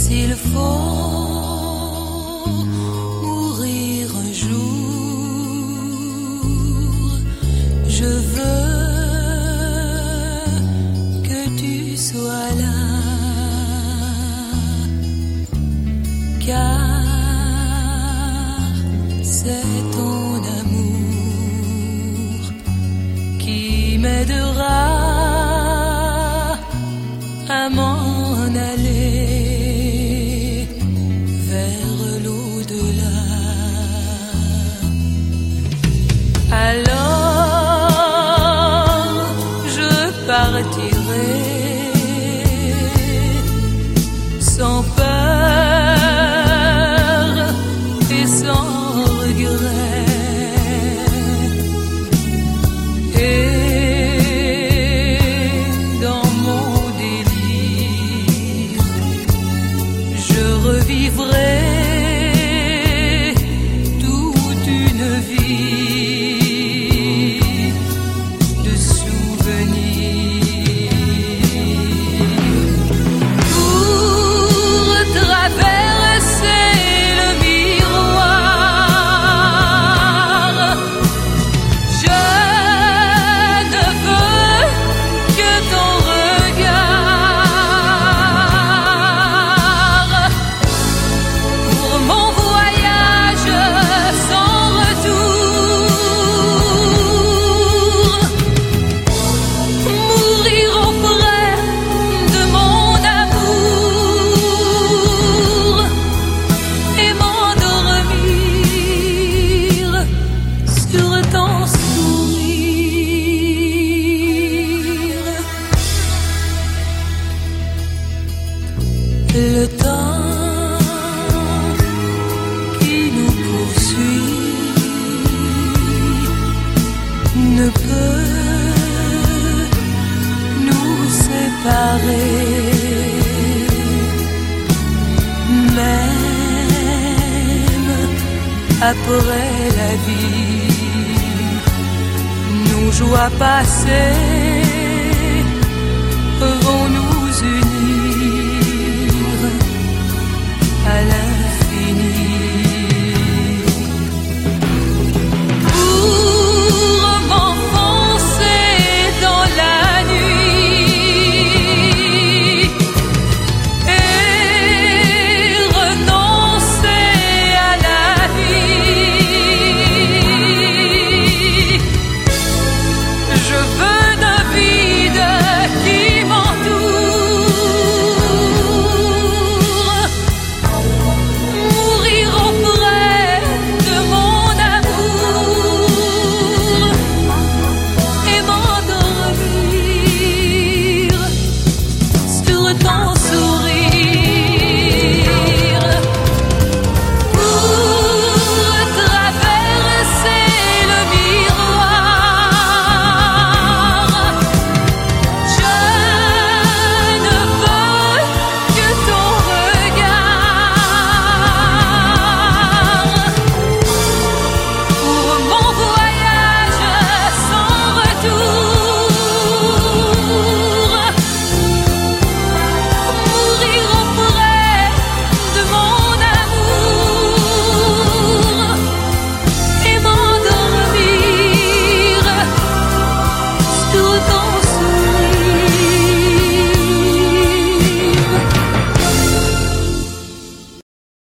S'il faut mourir un jour, je veux que tu sois là, car c'est ton amour qui m'aidera à m'en aller vers l'au-delà. Alors je partirai sans peur et sans regret. Revivrai toute une vie de souvenirs pour traverser le miroir. Je ne veux que ton le temps qui nous poursuit ne peut nous séparer, même après la vie, nos joies passées